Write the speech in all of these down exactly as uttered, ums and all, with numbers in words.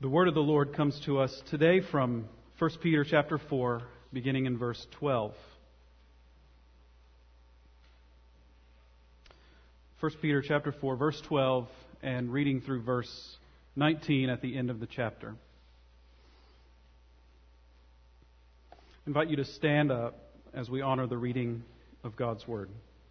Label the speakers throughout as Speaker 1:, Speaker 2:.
Speaker 1: The word of the Lord comes to us today from First Peter chapter four, beginning in verse twelve. First Peter chapter four, verse twelve, and reading through verse nineteen at the end of the chapter. I invite you to stand up as we honor the reading of God's word.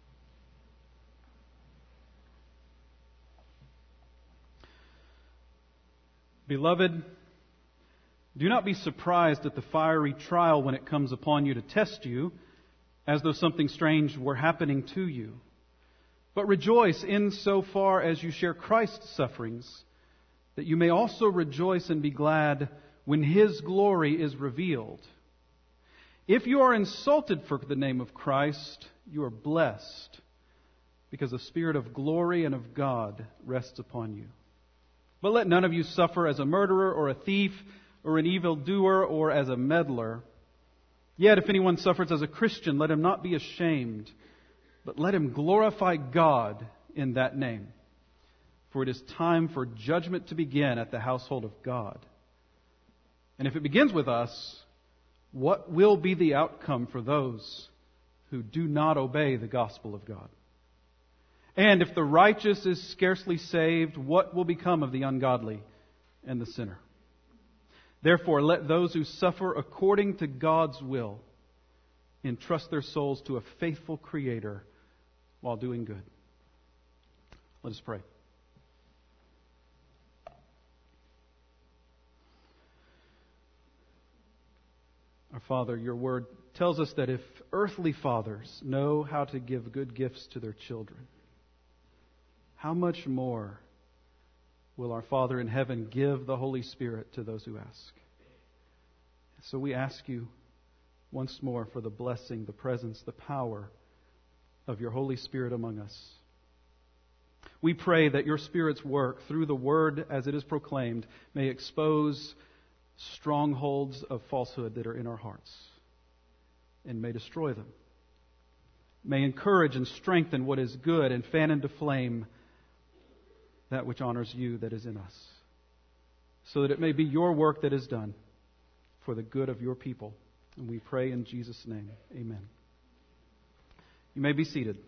Speaker 1: Beloved, do not be surprised at the fiery trial when it comes upon you to test you, as though something strange were happening to you. But rejoice in so far as you share Christ's sufferings, that you may also rejoice and be glad when His glory is revealed. If you are insulted for the name of Christ, you are blessed, because the Spirit of glory and of God rests upon you. But let none of you suffer as a murderer or a thief or an evildoer or as a meddler. Yet if anyone suffers as a Christian, let him not be ashamed, but let him glorify God in that name. For it is time for judgment to begin at the household of God. And if it begins with us, what will be the outcome for those who do not obey the gospel of God? And if the righteous is scarcely saved, what will become of the ungodly and the sinner? Therefore, let those who suffer according to God's will entrust their souls to a faithful Creator while doing good. Let us pray. Our Father, your word tells us that if earthly fathers know how to give good gifts to their children, how much more will our Father in heaven give the Holy Spirit to those who ask? So we ask you once more for the blessing, the presence, the power of your Holy Spirit among us. We pray that your Spirit's work through the Word as it is proclaimed may expose strongholds of falsehood that are in our hearts and may destroy them. May encourage and strengthen what is good and fan into flame that which honors you that is in us, so that it may be your work that is done for the good of your people. And we pray in Jesus' name. Amen. You may be seated.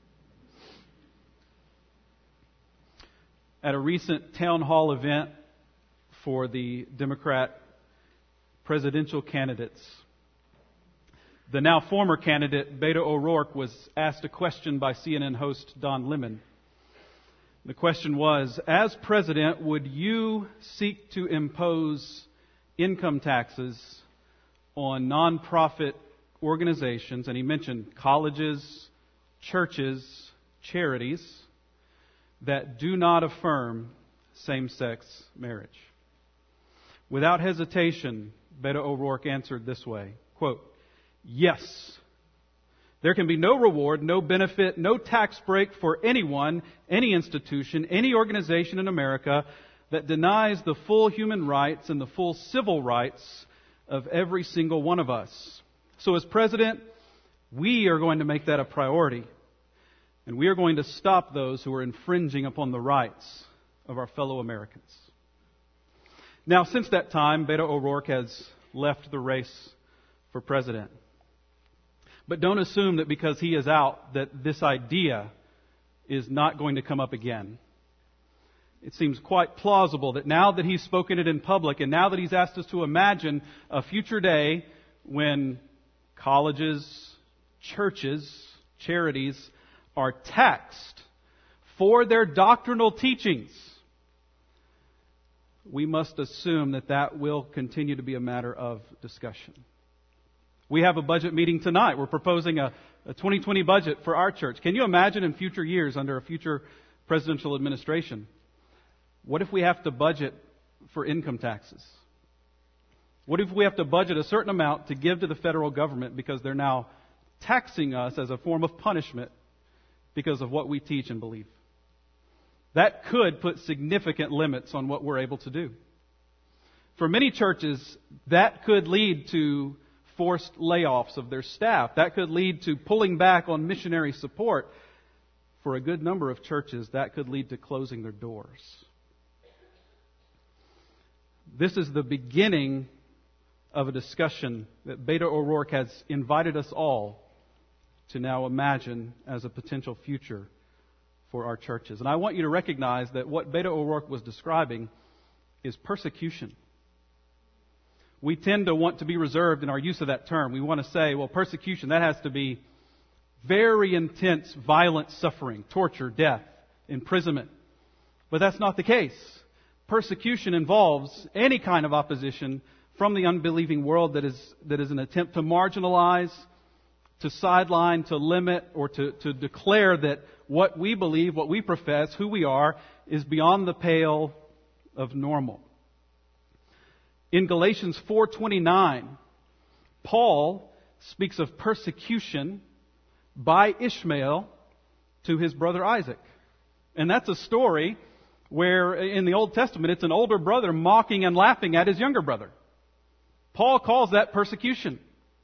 Speaker 1: At a recent town hall event for the Democrat presidential candidates, the now former candidate, Beto O'Rourke, was asked a question by C N N host Don Lemon. The question was, as president, would you seek to impose income taxes on nonprofit organizations? And he mentioned colleges, churches, charities that do not affirm same-sex marriage. Without hesitation, Beto O'Rourke answered this way, quote, "Yes. There can be no reward, no benefit, no tax break for anyone, any institution, any organization in America that denies the full human rights and the full civil rights of every single one of us. So as president, we are going to make that a priority. And we are going to stop those who are infringing upon the rights of our fellow Americans." Now, since that time, Beto O'Rourke has left the race for president. But don't assume that because he is out that this idea is not going to come up again. It seems quite plausible that now that he's spoken it in public and now that he's asked us to imagine a future day when colleges, churches, charities are taxed for their doctrinal teachings, we must assume that that will continue to be a matter of discussion. We have a budget meeting tonight. We're proposing a, a twenty twenty budget for our church. Can you imagine in future years under a future presidential administration, what if we have to budget for income taxes? What if we have to budget a certain amount to give to the federal government because they're now taxing us as a form of punishment because of what we teach and believe? That could put significant limits on what we're able to do. For many churches, that could lead to forced layoffs of their staff. That could lead to pulling back on missionary support. For a good number of churches, that could lead to closing their doors. This is the beginning of a discussion that Beto O'Rourke has invited us all to now imagine as a potential future for our churches. And I want you to recognize that what Beto O'Rourke was describing is persecution. We tend to want to be reserved in our use of that term. We want to say, well, persecution, that has to be very intense, violent suffering, torture, death, imprisonment. But that's not the case. Persecution involves any kind of opposition from the unbelieving world that is that is an attempt to marginalize, to sideline, to limit, or to, to declare that what we believe, what we profess, who we are, is beyond the pale of normal. In Galatians four twenty-nine, Paul speaks of persecution by Ishmael to his brother Isaac. And that's a story where in the Old Testament it's an older brother mocking and laughing at his younger brother. Paul calls that persecution.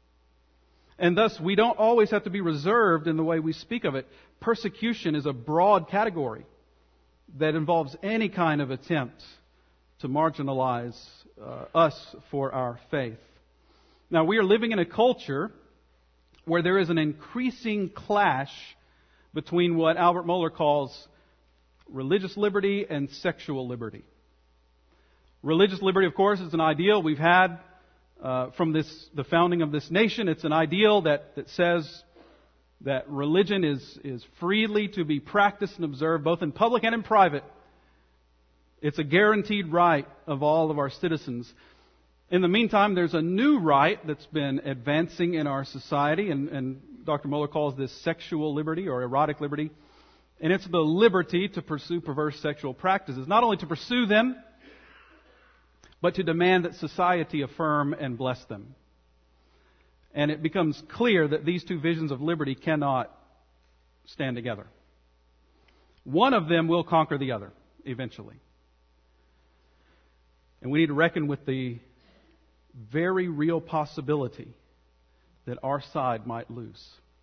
Speaker 1: And thus we don't always have to be reserved in the way we speak of it. Persecution is a broad category that involves any kind of attempt to marginalize uh, us for our faith. Now, we are living in a culture where there is an increasing clash between what Albert Mohler calls religious liberty and sexual liberty. Religious liberty, of course, is an ideal we've had uh, from this the founding of this nation. It's an ideal that, that says that religion is, is freely to be practiced and observed both in public and in private. It's a guaranteed right of all of our citizens. In the meantime, there's a new right that's been advancing in our society, and, and Doctor Mohler calls this sexual liberty or erotic liberty. And it's the liberty to pursue perverse sexual practices. Not only to pursue them, but to demand that society affirm and bless them. And it becomes clear that these two visions of liberty cannot stand together. One of them will conquer the other, eventually. And we need to reckon with the very real possibility that our side might lose.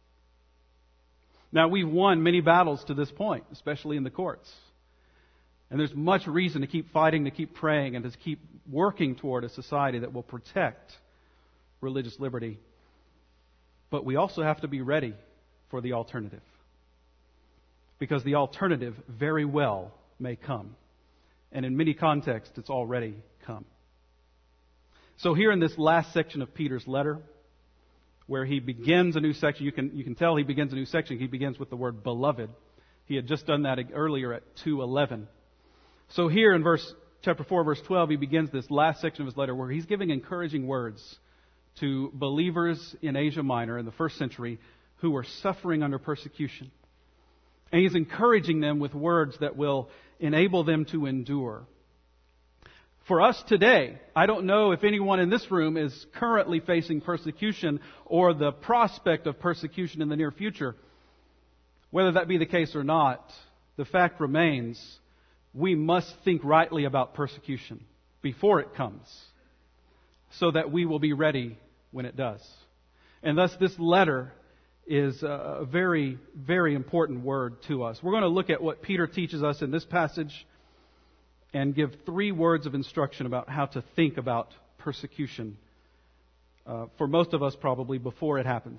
Speaker 1: Now, we've won many battles to this point, especially in the courts. And there's much reason to keep fighting, to keep praying, and to keep working toward a society that will protect religious liberty. But we also have to be ready for the alternative. Because the alternative very well may come. And in many contexts, it's already come. So here in this last section of Peter's letter, where he begins a new section, you can you can tell he begins a new section. He begins with the word beloved. He had just done that earlier at two eleven. So here in verse chapter four, verse twelve, he begins this last section of his letter where he's giving encouraging words to believers in Asia Minor in the first century who were suffering under persecution. And he's encouraging them with words that will enable them to endure. For us today, I don't know if anyone in this room is currently facing persecution or the prospect of persecution in the near future. Whether that be the case or not, the fact remains we must think rightly about persecution before it comes so that we will be ready when it does. And thus this letter is a very, very important word to us. We're going to look at what Peter teaches us in this passage and give three words of instruction about how to think about persecution, uh, for most of us probably before it happens.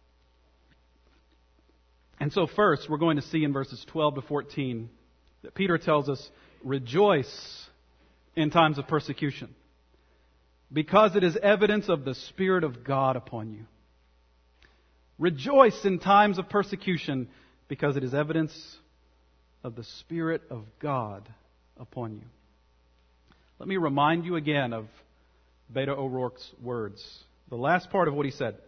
Speaker 1: And so first, we're going to see in verses twelve to fourteen that Peter tells us, rejoice in times of persecution, because it is evidence of the Spirit of God upon you. Rejoice in times of persecution, because it is evidence of the Spirit of God upon you. Let me remind you again of Beto O'Rourke's words. The last part of what he said.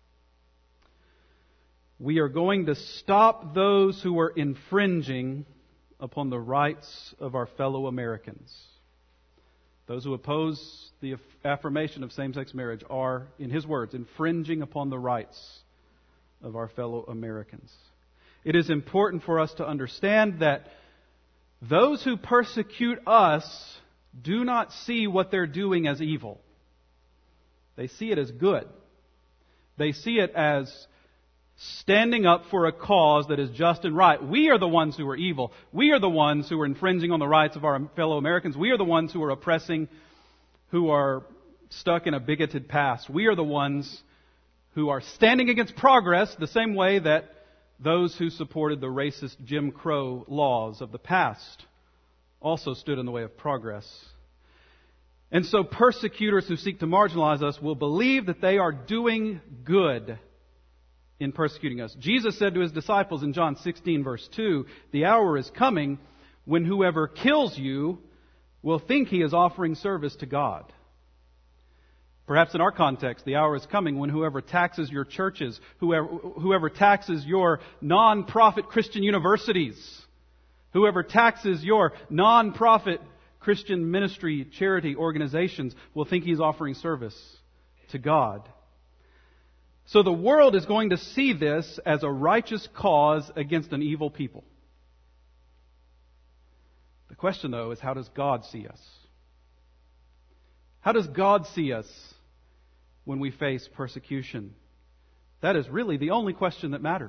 Speaker 1: We are going to stop those who are infringing upon the rights of our fellow Americans. Those who oppose the affirmation of same-sex marriage are, in his words, infringing upon the rights of our fellow Americans. It is important for us to understand that those who persecute us do not see what they're doing as evil. They see it as good. They see it as standing up for a cause that is just and right. We are the ones who are evil. We are the ones who are infringing on the rights of our fellow Americans. We are the ones who are oppressing who are stuck in a bigoted past. We are the ones who are standing against progress the same way that those who supported the racist Jim Crow laws of the past also stood in the way of progress. And so persecutors who seek to marginalize us will believe that they are doing good in persecuting us. Jesus said to His disciples in John sixteen, verse two, "The hour is coming when whoever kills you will think he is offering service to God." Perhaps in our context, the hour is coming when whoever taxes your churches, whoever, whoever taxes your non-profit Christian universities, whoever taxes your non-profit Christian ministry charity organizations will think he's offering service to God. So the world is going to see this as a righteous cause against an evil people. The question, though, is how does God see us? How does God see us when we face persecution? That is really the only question that matters.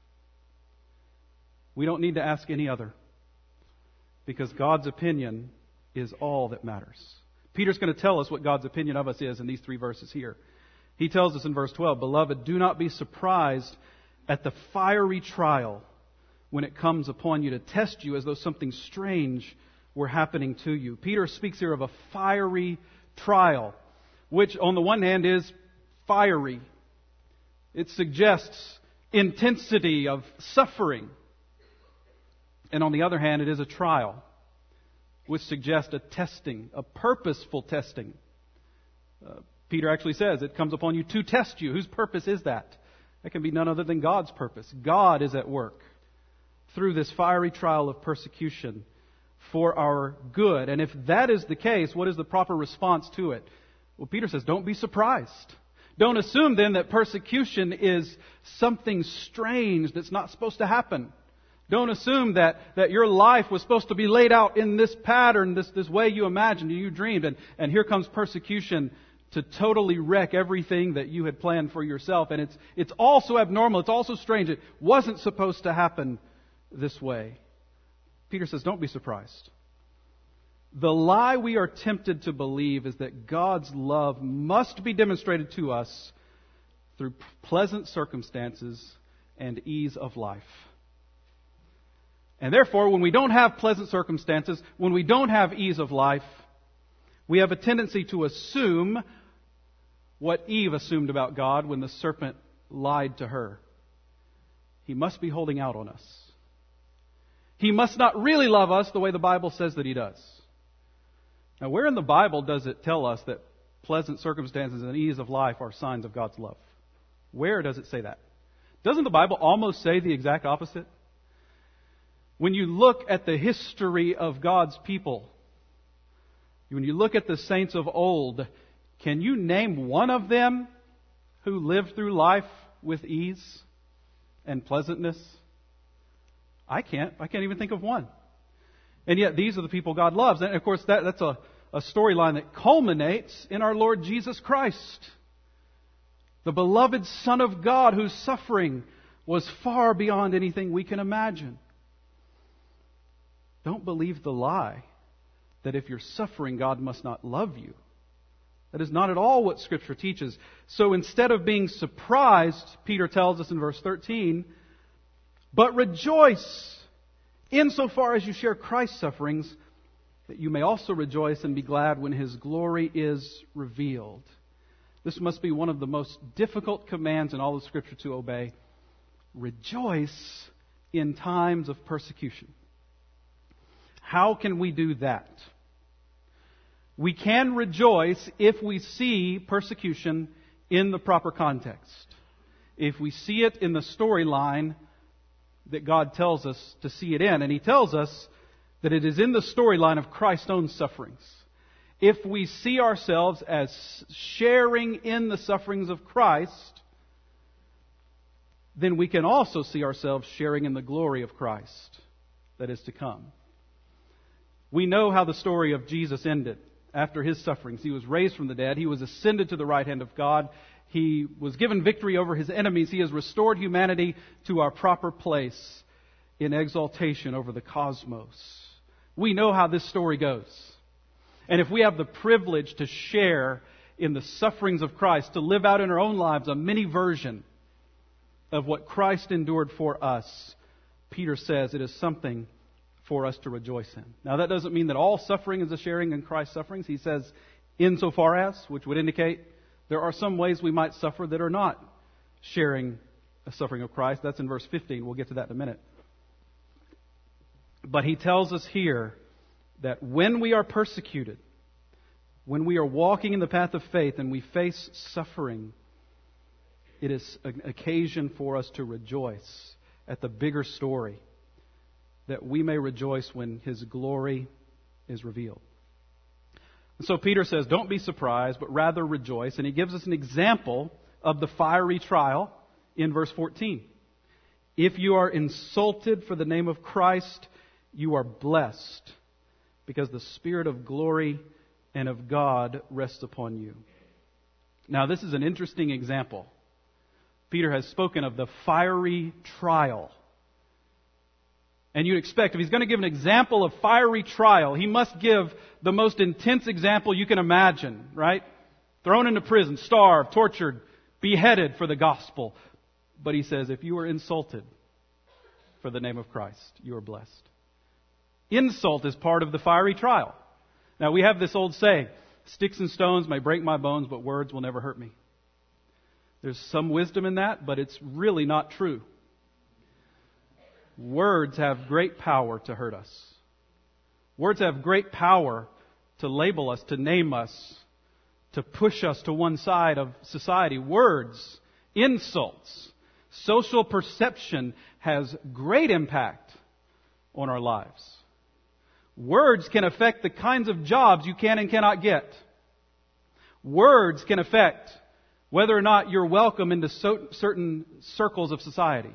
Speaker 1: We don't need to ask any other, because God's opinion is all that matters. Peter's going to tell us what God's opinion of us is in these three verses here. He tells us in verse twelve, "Beloved, do not be surprised at the fiery trial when it comes upon you to test you as though something strange were happening to you." Peter speaks here of a fiery trial, which on the one hand is fiery. It suggests intensity of suffering. And on the other hand, it is a trial, which suggests a testing, a purposeful testing. Uh, Peter actually says it comes upon you to test you. Whose purpose is that? That can be none other than God's purpose. God is at work through this fiery trial of persecution for our good. And if that is the case, what is the proper response to it? Well, Peter says, don't be surprised. Don't assume then that persecution is something strange that's not supposed to happen. Don't assume that, that your life was supposed to be laid out in this pattern, this, this way you imagined and you dreamed, and, and here comes persecution to totally wreck everything that you had planned for yourself. And it's, it's also abnormal. It's also strange. It wasn't supposed to happen this way. Peter says, don't be surprised. The lie we are tempted to believe is that God's love must be demonstrated to us through pleasant circumstances and ease of life. And therefore, when we don't have pleasant circumstances, when we don't have ease of life, we have a tendency to assume what Eve assumed about God when the serpent lied to her. He must be holding out on us. He must not really love us the way the Bible says that He does. Now, where in the Bible does it tell us that pleasant circumstances and ease of life are signs of God's love? Where does it say that? Doesn't the Bible almost say the exact opposite? When you look at the history of God's people, when you look at the saints of old, can you name one of them who lived through life with ease and pleasantness? I can't. I can't even think of one. And yet these are the people God loves. And of course that, that's a, a storyline that culminates in our Lord Jesus Christ, the beloved Son of God whose suffering was far beyond anything we can imagine. Don't believe the lie that if you're suffering, God must not love you. That is not at all what Scripture teaches. So instead of being surprised, Peter tells us in verse thirteen, but rejoice insofar as you share Christ's sufferings, that you may also rejoice and be glad when His glory is revealed. This must be one of the most difficult commands in all of Scripture to obey. Rejoice in times of persecution. How can we do that? We can rejoice if we see persecution in the proper context. If we see it in the storyline that God tells us to see it in. And He tells us that it is in the storyline of Christ's own sufferings. If we see ourselves as sharing in the sufferings of Christ, then we can also see ourselves sharing in the glory of Christ that is to come. We know how the story of Jesus ended after His sufferings. He was raised from the dead. He was ascended to the right hand of God. He was given victory over His enemies. He has restored humanity to our proper place in exaltation over the cosmos. We know how this story goes. And if we have the privilege to share in the sufferings of Christ, to live out in our own lives a mini version of what Christ endured for us, Peter says it is something for us to rejoice in. Now, that doesn't mean that all suffering is a sharing in Christ's sufferings. He says, insofar as, which would indicate there are some ways we might suffer that are not sharing the suffering of Christ. That's in verse fifteen. We'll get to that in a minute. But he tells us here that when we are persecuted, when we are walking in the path of faith and we face suffering, it is an occasion for us to rejoice at the bigger story, that we may rejoice when His glory is revealed. And so Peter says, don't be surprised, but rather rejoice. And he gives us an example of the fiery trial in verse fourteen. If you are insulted for the name of Christ, you are blessed, because the Spirit of glory and of God rests upon you. Now, this is an interesting example. Peter has spoken of the fiery trial. And you'd expect, if he's going to give an example of fiery trial, he must give the most intense example you can imagine, right? Thrown into prison, starved, tortured, beheaded for the gospel. But he says, if you are insulted for the name of Christ, you are blessed. Insult is part of the fiery trial. Now, we have this old saying, sticks and stones may break my bones, but words will never hurt me. There's some wisdom in that, but it's really not true. Words have great power to hurt us. Words have great power to label us, to name us, to push us to one side of society. Words, insults, social perception has great impact on our lives. Words can affect the kinds of jobs you can and cannot get. Words can affect whether or not you're welcome into so, certain circles of society.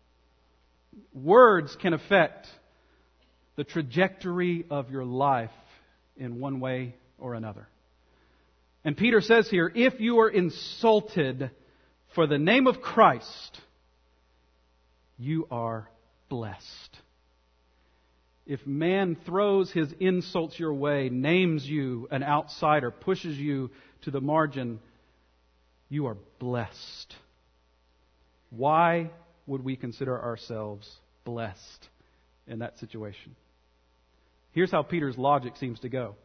Speaker 1: Words can affect the trajectory of your life in one way or another. And Peter says here, if you are insulted for the name of Christ, you are blessed. If man throws his insults your way, names you an outsider, pushes you to the margin, you are blessed. Why would we consider ourselves blessed in that situation? Here's how Peter's logic seems to go.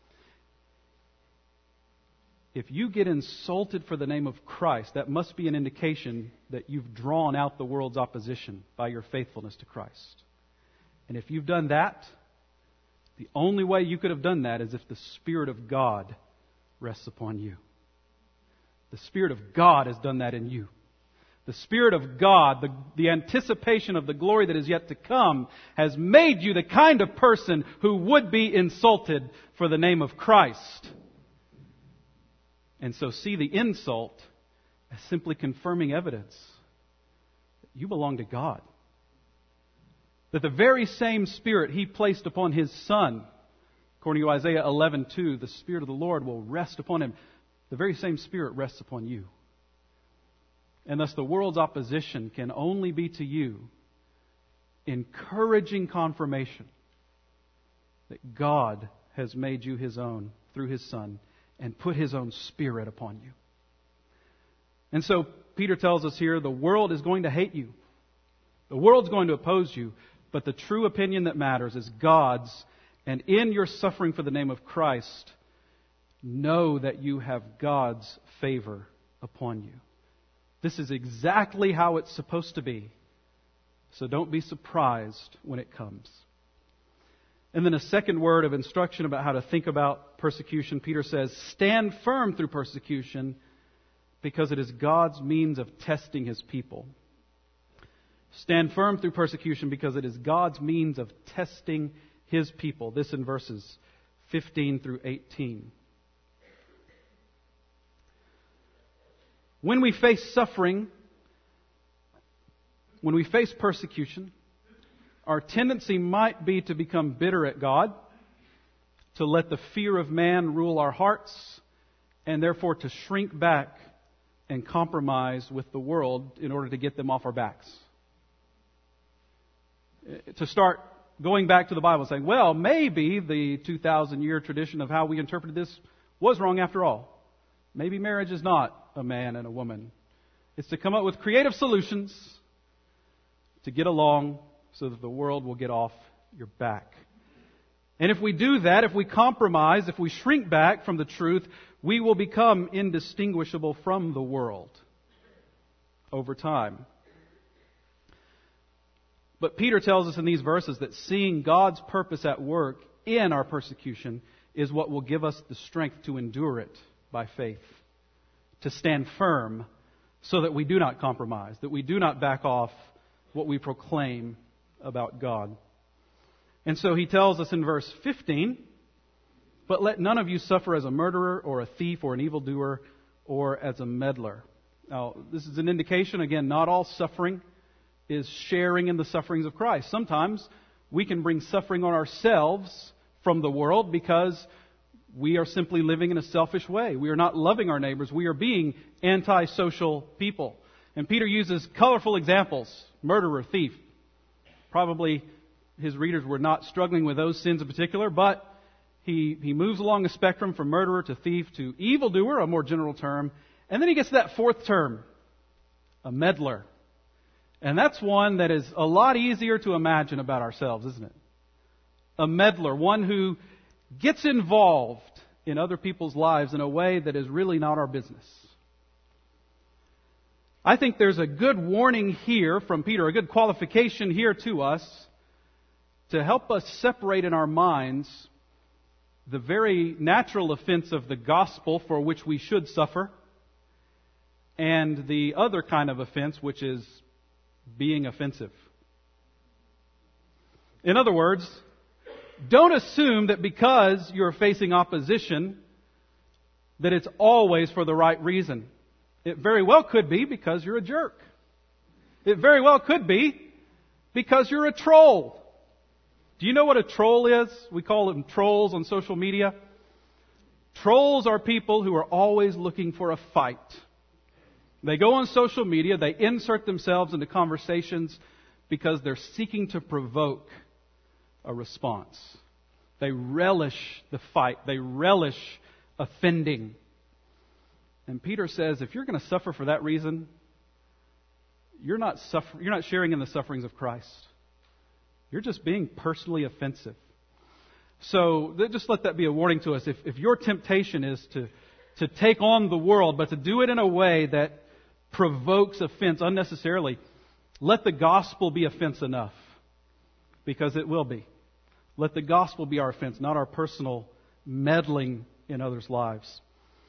Speaker 1: If you get insulted for the name of Christ, that must be an indication that you've drawn out the world's opposition by your faithfulness to Christ. And if you've done that, the only way you could have done that is if the Spirit of God rests upon you. The Spirit of God has done that in you. The Spirit of God, the, the anticipation of the glory that is yet to come, has made you the kind of person who would be insulted for the name of Christ. And so see the insult as simply confirming evidence that you belong to God. That the very same Spirit He placed upon His Son, according to Isaiah eleven two, the Spirit of the Lord will rest upon Him. The very same Spirit rests upon you. And thus the world's opposition can only be to you encouraging confirmation that God has made you His own through His Son and put His own Spirit upon you. And so Peter tells us here, the world is going to hate you. The world's going to oppose you. But the true opinion that matters is God's. And in your suffering for the name of Christ, know that you have God's favor upon you. This is exactly how it's supposed to be. So don't be surprised when it comes. And then a second word of instruction about how to think about persecution. Peter says, stand firm through persecution because it is God's means of testing His people. Stand firm through persecution because it is God's means of testing His people. This in verses fifteen through eighteen. When we face suffering, when we face persecution, our tendency might be to become bitter at God, to let the fear of man rule our hearts, and therefore to shrink back and compromise with the world in order to get them off our backs. To start going back to the Bible saying, well, maybe the two thousand year tradition of how we interpreted this was wrong after all. Maybe marriage is not a man and a woman. It's to come up with creative solutions to get along so that the world will get off your back. And if we do that, if we compromise, if we shrink back from the truth, we will become indistinguishable from the world over time. But Peter tells us in these verses that seeing God's purpose at work in our persecution is what will give us the strength to endure it by faith, to stand firm so that we do not compromise, that we do not back off what we proclaim about God. And so he tells us in verse fifteen, but let none of you suffer as a murderer or a thief or an evildoer or as a meddler. Now, this is an indication, again, not all suffering is sharing in the sufferings of Christ. Sometimes we can bring suffering on ourselves from the world because we are simply living in a selfish way. We are not loving our neighbors. We are being antisocial people. And Peter uses colorful examples: murderer, thief. Probably his readers were not struggling with those sins in particular, but he, he moves along the spectrum from murderer to thief to evildoer, a more general term. And then he gets to that fourth term, a meddler. And that's one that is a lot easier to imagine about ourselves, isn't it? A meddler, one who gets involved in other people's lives in a way that is really not our business. I think there's a good warning here from Peter, a good qualification here to us to help us separate in our minds the very natural offense of the gospel for which we should suffer and the other kind of offense, which is being offensive. In other words, don't assume that because you're facing opposition that it's always for the right reason. It very well could be because you're a jerk. It very well could be because you're a troll. Do you know what a troll is? We call them trolls on social media. Trolls are people who are always looking for a fight. They go on social media, they insert themselves into conversations because they're seeking to provoke a response. They relish the fight. They relish offending. And Peter says, if you're going to suffer for that reason, you're not suffer- you're not sharing in the sufferings of Christ. You're just being personally offensive. So just let that be a warning to us. If, if your temptation is to, to take on the world, but to do it in a way that provokes offense unnecessarily, let the gospel be offense enough. Because it will be. Let the gospel be our offense, not our personal meddling in others' lives.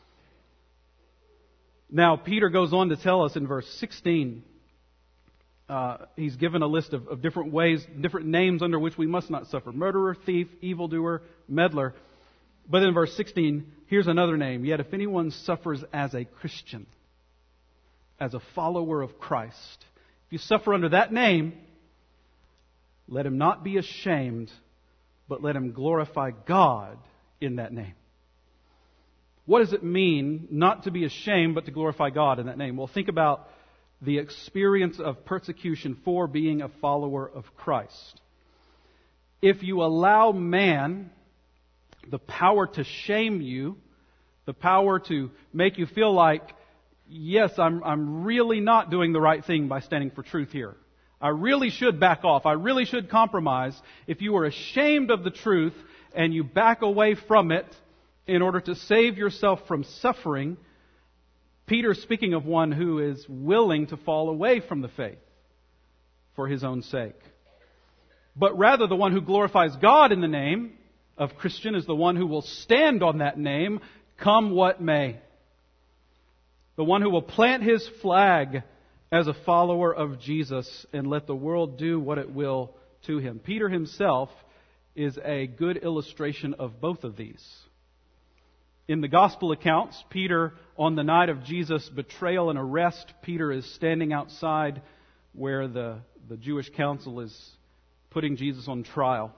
Speaker 1: Now, Peter goes on to tell us in verse sixteen, uh, he's given a list of, of different ways, different names under which we must not suffer. Murderer, thief, evildoer, meddler. But in verse sixteen, here's another name. Yet if anyone suffers as a Christian, as a follower of Christ, if you suffer under that name, let him not be ashamed, but let him glorify God in that name. What does it mean not to be ashamed, but to glorify God in that name? Well, think about the experience of persecution for being a follower of Christ. If you allow man the power to shame you, the power to make you feel like, yes, I'm, I'm really not doing the right thing by standing for truth here. I really should back off. I really should compromise. If you are ashamed of the truth and you back away from it in order to save yourself from suffering, Peter's speaking of one who is willing to fall away from the faith for his own sake. But rather, the one who glorifies God in the name of Christian is the one who will stand on that name, come what may. The one who will plant his flag as a follower of Jesus and let the world do what it will to him. Peter himself is a good illustration of both of these. In the gospel accounts, Peter, on the night of Jesus' betrayal and arrest, Peter is standing outside where the, the Jewish council is putting Jesus on trial.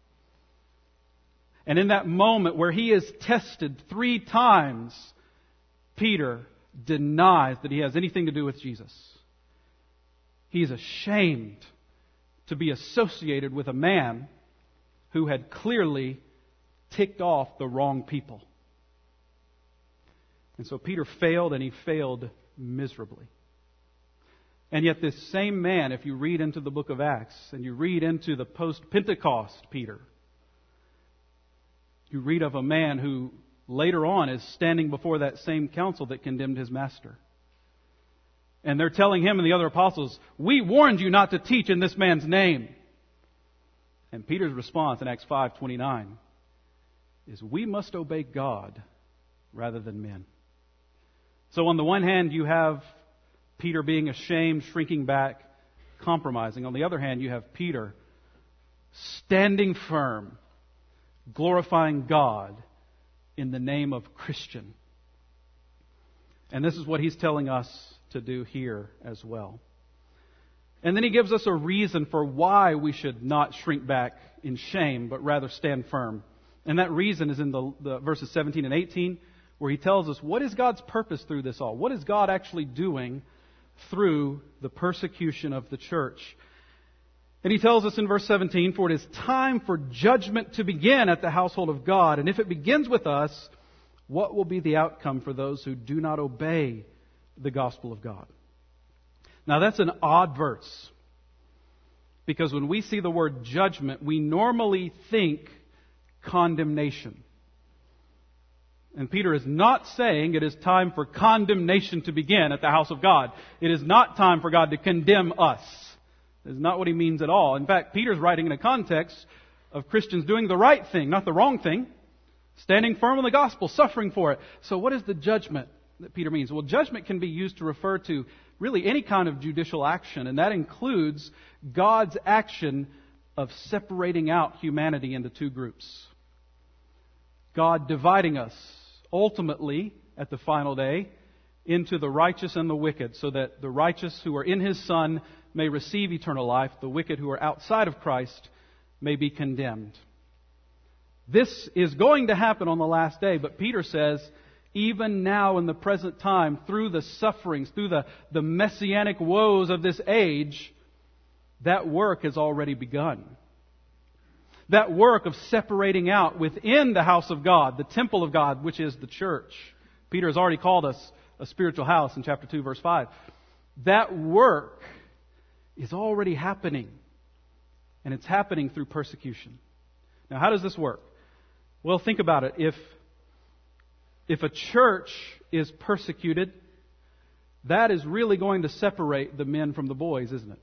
Speaker 1: And in that moment where he is tested three times, Peter denies that he has anything to do with Jesus. He is ashamed to be associated with a man who had clearly ticked off the wrong people. And so Peter failed, and he failed miserably. And yet this same man, if you read into the book of Acts, and you read into the post-Pentecost Peter, you read of a man who later on is standing before that same council that condemned his master. And they're telling him and the other apostles, "We warned you not to teach in this man's name." And Peter's response in Acts five twenty-nine is, "We must obey God rather than men." So on the one hand, you have Peter being ashamed, shrinking back, compromising. On the other hand, you have Peter standing firm, glorifying God in the name of Christian. And this is what he's telling us to do here as well. And then he gives us a reason for why we should not shrink back in shame, but rather stand firm. And that reason is in the, the verses seventeen and eighteen, where he tells us what is God's purpose through this all. What is God actually doing through the persecution of the church? And he tells us in verse seventeen, "For it is time for judgment to begin at the household of God. And if it begins with us, what will be the outcome for those who do not obey the gospel of God?" Now that's an odd verse, because when we see the word judgment, we normally think condemnation. And Peter is not saying it is time for condemnation to begin at the house of God. It is not time for God to condemn us. That is not what he means at all. In fact, Peter's writing in a context of Christians doing the right thing, not the wrong thing, standing firm in the gospel, suffering for it. So what is the judgment that Peter means? Well, judgment can be used to refer to really any kind of judicial action, and that includes God's action of separating out humanity into two groups. God dividing us ultimately at the final day into the righteous and the wicked, so that the righteous who are in His Son may receive eternal life, the wicked who are outside of Christ may be condemned. This is going to happen on the last day, but Peter says, even now in the present time, through the sufferings, through the, the messianic woes of this age, that work has already begun. That work of separating out within the house of God, the temple of God, which is the church. Peter has already called us a spiritual house in chapter two, verse five. That work is already happening. And it's happening through persecution. Now, how does this work? Well, think about it. If, if a church is persecuted, that is really going to separate the men from the boys, isn't it?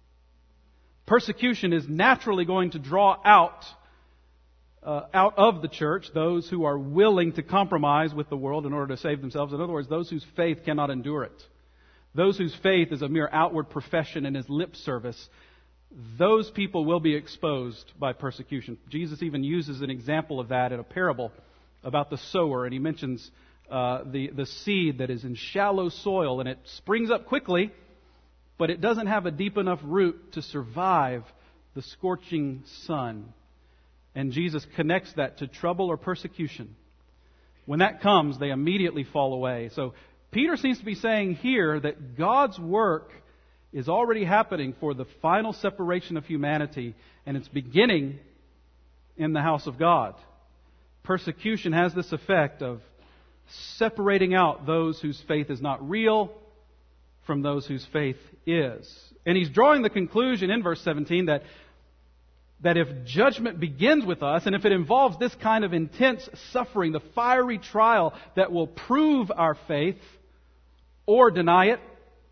Speaker 1: Persecution is naturally going to draw out uh, out of the church those who are willing to compromise with the world in order to save themselves. In other words, those whose faith cannot endure it. Those whose faith is a mere outward profession and is lip service. Those people will be exposed by persecution. Jesus even uses an example of that in a parable about the sower, and he mentions uh, the, the seed that is in shallow soil, and it springs up quickly, but it doesn't have a deep enough root to survive the scorching sun. And Jesus connects that to trouble or persecution. When that comes, they immediately fall away. So Peter seems to be saying here that God's work is already happening for the final separation of humanity, and it's beginning in the house of God. Persecution has this effect of separating out those whose faith is not real from those whose faith is. And he's drawing the conclusion in verse seventeen that, that if judgment begins with us, and if it involves this kind of intense suffering, the fiery trial that will prove our faith or deny it,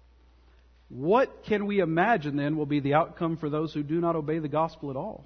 Speaker 1: what can we imagine then will be the outcome for those who do not obey the gospel at all?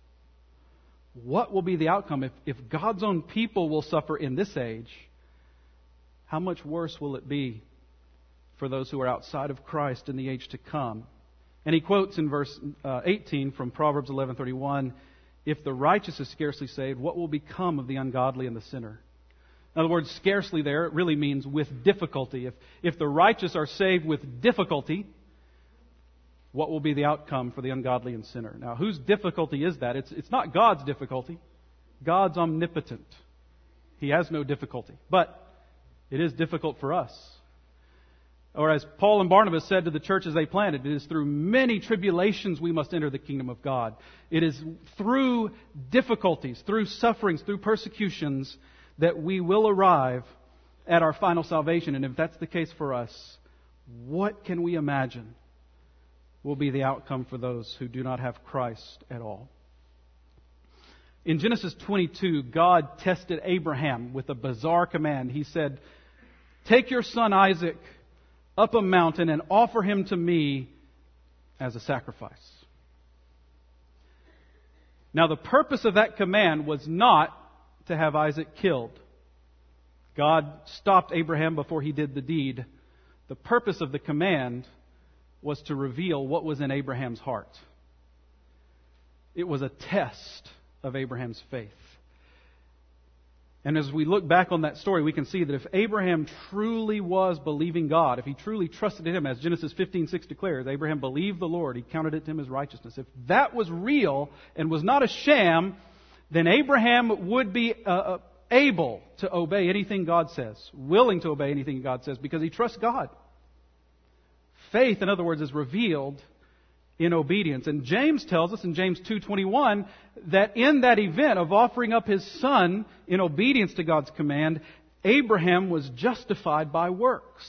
Speaker 1: What will be the outcome if, if God's own people will suffer in this age? How much worse will it be for those who are outside of Christ in the age to come? And he quotes in verse uh, eighteen from Proverbs eleven thirty-one, "If the righteous is scarcely saved, what will become of the ungodly and the sinner?" In other words, scarcely there, it really means with difficulty. If, if the righteous are saved with difficulty, what will be the outcome for the ungodly and sinner? Now, whose difficulty is that? It's, it's not God's difficulty. God's omnipotent. He has no difficulty. But it is difficult for us. Or as Paul and Barnabas said to the churches they planted, it is through many tribulations we must enter the kingdom of God. It is through difficulties, through sufferings, through persecutions that we will arrive at our final salvation. And if that's the case for us, what can we imagine will be the outcome for those who do not have Christ at all? In Genesis twenty-two, God tested Abraham with a bizarre command. He said, "Take your son Isaac up a mountain and offer him to me as a sacrifice." Now, the purpose of that command was not to have Isaac killed. God stopped Abraham before he did the deed. The purpose of the command was to reveal what was in Abraham's heart. It was a test of Abraham's faith. And as we look back on that story, we can see that if Abraham truly was believing God, if he truly trusted in Him, as Genesis fifteen six declares, Abraham believed the Lord, he counted it to him as righteousness. If that was real and was not a sham, then Abraham would be uh, able to obey anything God says, willing to obey anything God says, because he trusts God. Faith, in other words, is revealed in obedience. And James tells us in James two twenty-one that in that event of offering up his son in obedience to God's command, Abraham was justified by works.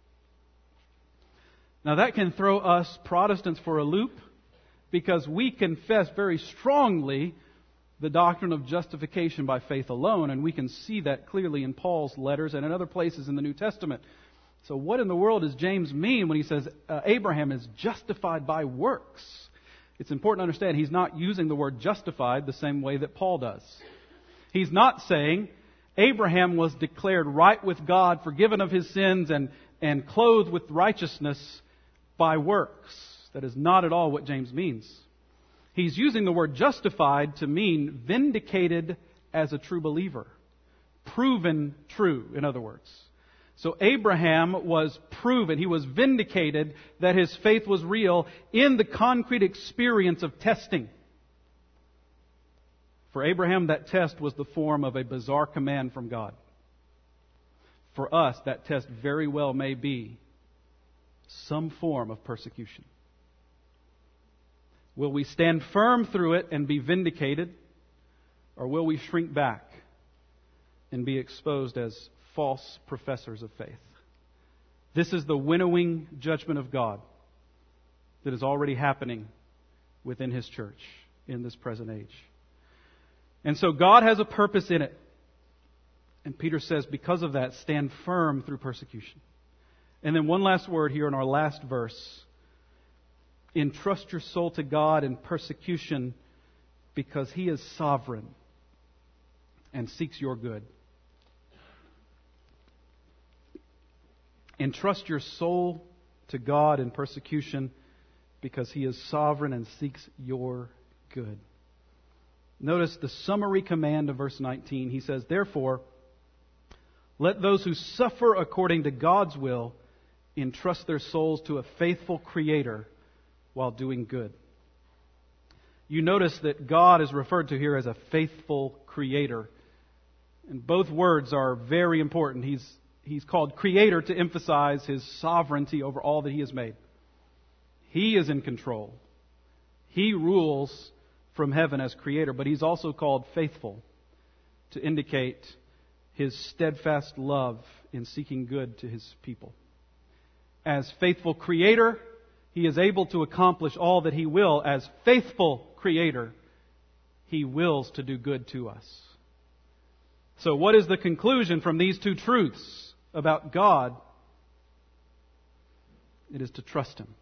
Speaker 1: Now that can throw us Protestants for a loop, because we confess very strongly the doctrine of justification by faith alone, and we can see that clearly in Paul's letters and in other places in the New Testament. So what in the world does James mean when he says uh, Abraham is justified by works? It's important to understand he's not using the word justified the same way that Paul does. He's not saying Abraham was declared right with God, forgiven of his sins, and, and clothed with righteousness by works. That is not at all what James means. He's using the word justified to mean vindicated as a true believer. Proven true, in other words. So Abraham was proven, he was vindicated that his faith was real in the concrete experience of testing. For Abraham, that test was the form of a bizarre command from God. For us, that test very well may be some form of persecution. Will we stand firm through it and be vindicated? Or will we shrink back and be exposed as false professors of faith? This is the winnowing judgment of God that is already happening within His church in this present age. And so God has a purpose in it. And Peter says, because of that, stand firm through persecution. And then one last word here in our last verse. Entrust your soul to God in persecution because He is sovereign and seeks your good. Entrust your soul to God in persecution because He is sovereign and seeks your good. Notice the summary command of verse nineteen. He says, therefore, let those who suffer according to God's will entrust their souls to a faithful Creator while doing good. You notice that God is referred to here as a faithful Creator. And both words are very important. He's, he's called Creator to emphasize His sovereignty over all that He has made. He is in control. He rules from heaven as Creator, but He's also called faithful to indicate His steadfast love in seeking good to His people. As faithful Creator, He is able to accomplish all that He will. As faithful Creator, He wills to do good to us. So what is the conclusion from these two truths about God? It is to trust Him.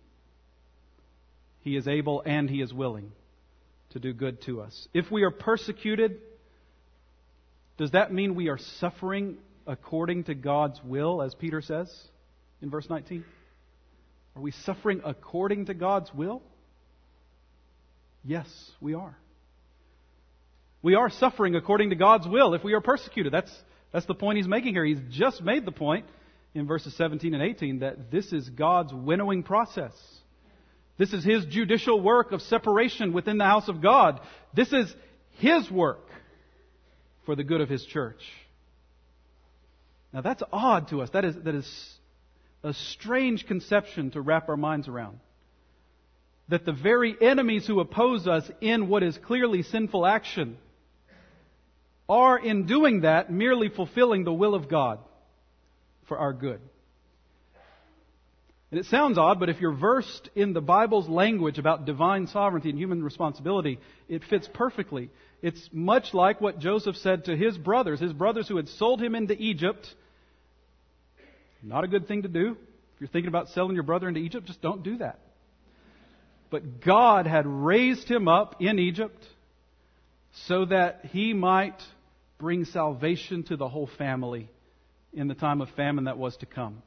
Speaker 1: He is able and He is willing to do good to us. If we are persecuted, does that mean we are suffering according to God's will, as Peter says in verse nineteen? Are we suffering according to God's will? Yes, we are. We are suffering according to God's will if we are persecuted. That's, that's the point he's making here. He's just made the point in verses seventeen and eighteen that this is God's winnowing process. This is His judicial work of separation within the house of God. This is His work for the good of His church. Now that's odd to us. That is, that is a strange conception to wrap our minds around. That the very enemies who oppose us in what is clearly sinful action are, in doing that, merely fulfilling the will of God for our good. And it sounds odd, but if you're versed in the Bible's language about divine sovereignty and human responsibility, it fits perfectly. It's much like what Joseph said to his brothers, his brothers who had sold him into Egypt. Not a good thing to do. If you're thinking about selling your brother into Egypt, just don't do that. But God had raised him up in Egypt so that he might bring salvation to the whole family in the time of famine that was to come.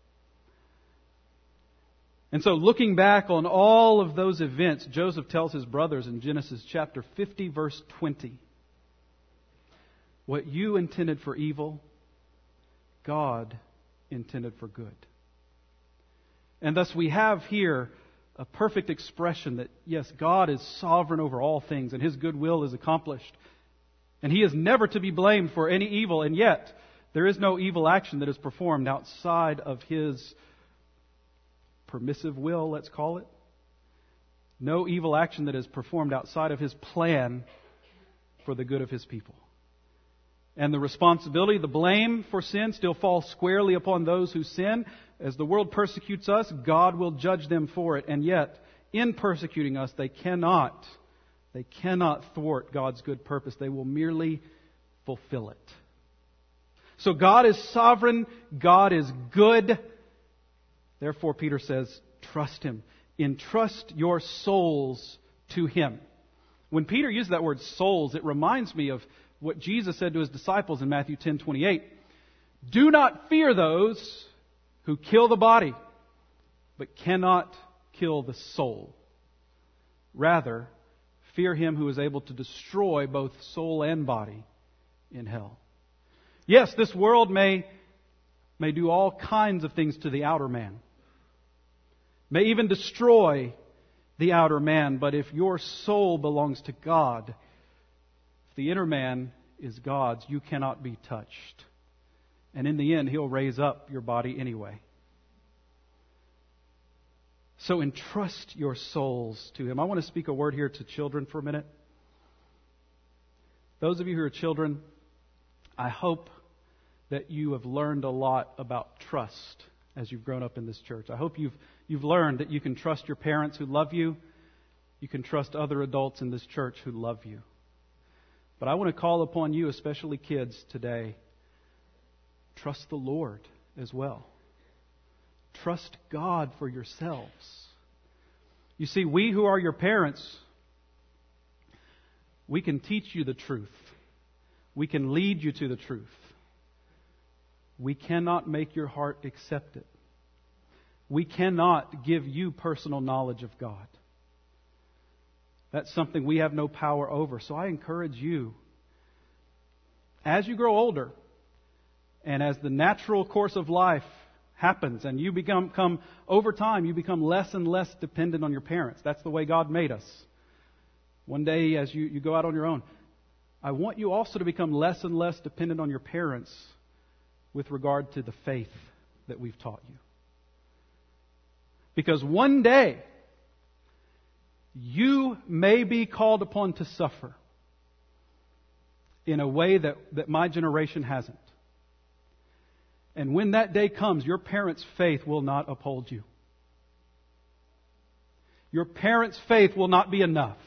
Speaker 1: And so looking back on all of those events, Joseph tells his brothers in Genesis chapter fifty, verse twenty, what you intended for evil, God intended for good. And thus we have here a perfect expression that, yes, God is sovereign over all things and His good will is accomplished. And He is never to be blamed for any evil, and yet there is no evil action that is performed outside of His permissive will, let's call it. No evil action that is performed outside of His plan for the good of His people. And the responsibility, the blame for sin still falls squarely upon those who sin. As the world persecutes us, God will judge them for it. And yet, in persecuting us, they cannot, they cannot thwart God's good purpose. They will merely fulfill it. So God is sovereign. God is good. Therefore, Peter says, trust Him. Entrust your souls to Him. When Peter used that word souls, it reminds me of what Jesus said to His disciples in Matthew ten twenty-eight. Do not fear those who kill the body, but cannot kill the soul. Rather, fear Him who is able to destroy both soul and body in hell. Yes, this world may, may do all kinds of things to the outer man. May even destroy the outer man, but if your soul belongs to God, if the inner man is God's, you cannot be touched. And in the end, He'll raise up your body anyway. So entrust your souls to Him. I want to speak a word here to children for a minute. Those of you who are children, I hope that you have learned a lot about trust as you've grown up in this church. I hope you've you've learned that you can trust your parents who love you. You can trust other adults in this church who love you. But I want to call upon you, especially kids today, trust the Lord as well. Trust God for yourselves. You see, we who are your parents, we can teach you the truth. We can lead you to the truth. We cannot make your heart accept it. We cannot give you personal knowledge of God. That's something we have no power over. So I encourage you, as you grow older, and as the natural course of life happens, and you become, come, over time, you become less and less dependent on your parents. That's the way God made us. One day, as you, you go out on your own, I want you also to become less and less dependent on your parents with regard to the faith that we've taught you. Because one day, you may be called upon to suffer in a way that, that my generation hasn't. And when that day comes, your parents' faith will not uphold you. Your parents' faith will not be enough.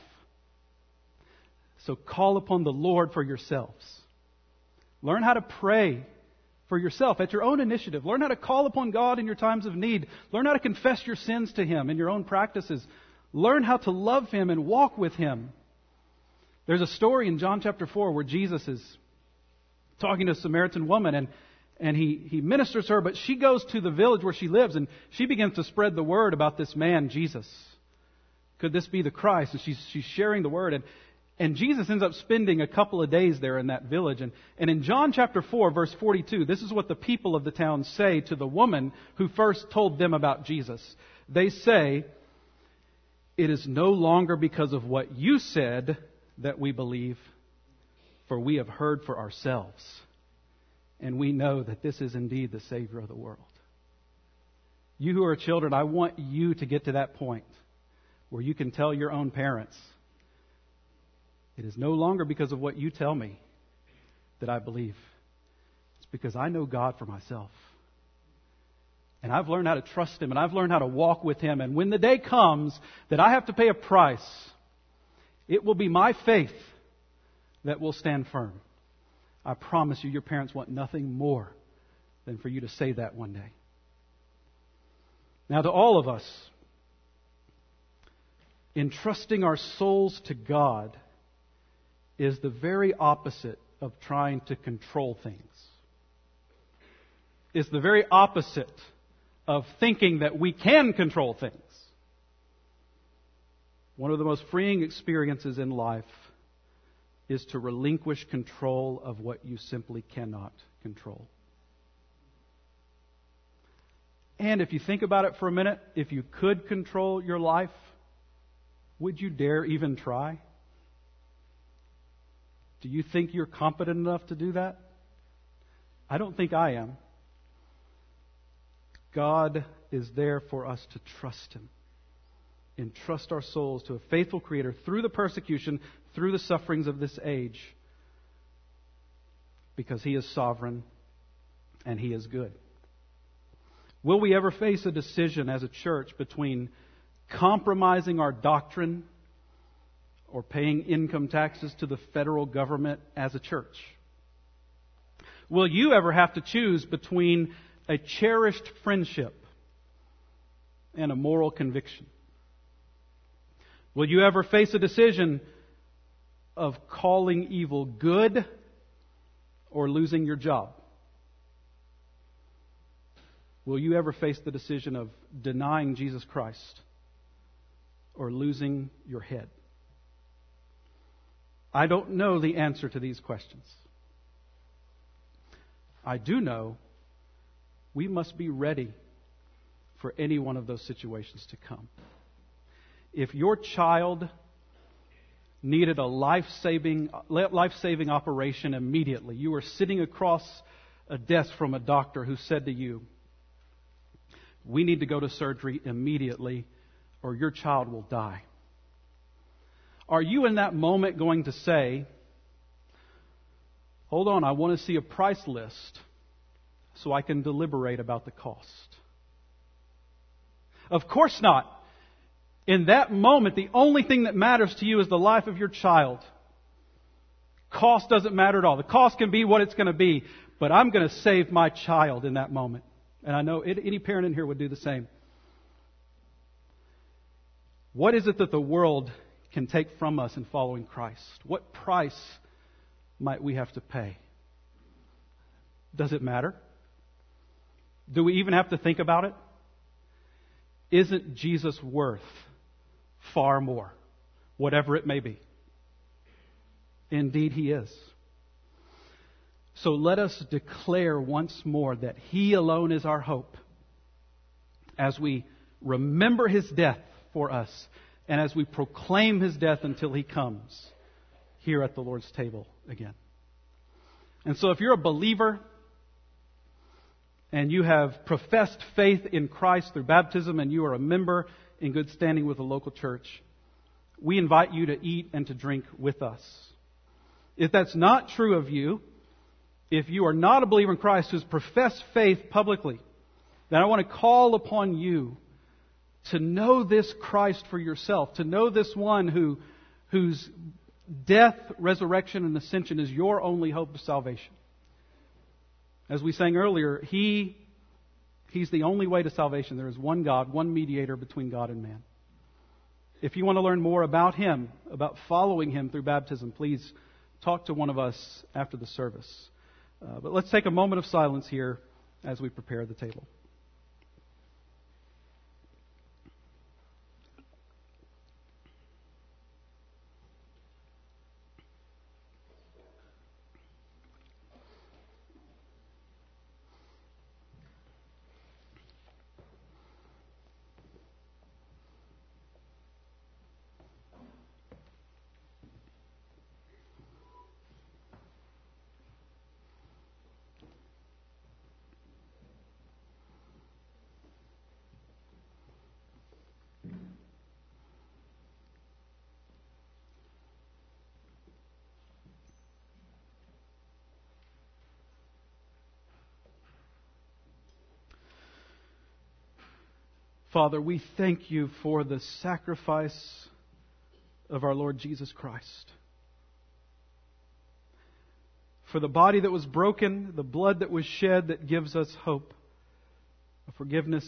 Speaker 1: So call upon the Lord for yourselves. Learn how to pray for yourself at your own initiative. Learn how to call upon God in your times of need. Learn how to confess your sins to Him in your own practices. Learn how to love Him and walk with Him. There's a story in John chapter four where Jesus is talking to a Samaritan woman, and, and he, he ministers to her, but she goes to the village where she lives, and she begins to spread the word about this man, Jesus. Could this be the Christ? And she's, she's sharing the word, and And Jesus ends up spending a couple of days there in that village. And, and in John chapter four, verse forty-two, this is what the people of the town say to the woman who first told them about Jesus. They say, "It is no longer because of what you said that we believe, for we have heard for ourselves. And we know that this is indeed the Savior of the world." You who are children, I want you to get to that point where you can tell your own parents, it is no longer because of what you tell me that I believe. It's because I know God for myself. And I've learned how to trust Him, and I've learned how to walk with Him. And when the day comes that I have to pay a price, it will be my faith that will stand firm. I promise you, your parents want nothing more than for you to say that one day. Now, to all of us, entrusting our souls to God is the very opposite of trying to control things. It's the very opposite of thinking that we can control things. One of the most freeing experiences in life is to relinquish control of what you simply cannot control. And if you think about it for a minute, if you could control your life, would you dare even try? Do you think you're competent enough to do that? I don't think I am. God is there for us to trust Him. Entrust our souls to a faithful Creator through the persecution, through the sufferings of this age. Because He is sovereign and He is good. Will we ever face a decision as a church between compromising our doctrine or paying income taxes to the federal government as a church? Will you ever have to choose between a cherished friendship and a moral conviction? Will you ever face a decision of calling evil good or losing your job? Will you ever face the decision of denying Jesus Christ or losing your head? I don't know the answer to these questions. I do know we must be ready for any one of those situations to come. If your child needed a life-saving, life-saving operation immediately, you were sitting across a desk from a doctor who said to you, we need to go to surgery immediately or your child will die. Are you in that moment going to say, hold on, I want to see a price list so I can deliberate about the cost? Of course not. In that moment, the only thing that matters to you is the life of your child. Cost doesn't matter at all. The cost can be what it's going to be, but I'm going to save my child in that moment. And I know any parent in here would do the same. What is it that the world can take from us in following Christ? What price might we have to pay? Does it matter? Do we even have to think about it? Isn't Jesus worth far more, whatever it may be? Indeed, He is. So let us declare once more that He alone is our hope as we remember His death for us and as we proclaim His death until He comes here at the Lord's table again. And so if you're a believer and you have professed faith in Christ through baptism and you are a member in good standing with the local church, we invite you to eat and to drink with us. If that's not true of you, if you are not a believer in Christ who's professed faith publicly, then I want to call upon you to know this Christ for yourself, to know this one who, whose death, resurrection, and ascension is your only hope of salvation. As we sang earlier, He, He's the only way to salvation. There is one God, one mediator between God and man. If you want to learn more about Him, about following Him through baptism, please talk to one of us after the service. Uh, but let's take a moment of silence here as we prepare the table. Father, we thank you for the sacrifice of our Lord Jesus Christ. For the body that was broken, the blood that was shed that gives us hope of forgiveness,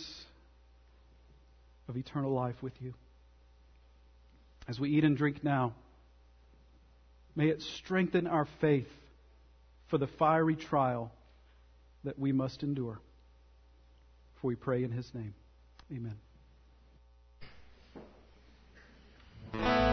Speaker 1: of eternal life with you. As we eat and drink now, may it strengthen our faith for the fiery trial that we must endure. For we pray in His name. Amen.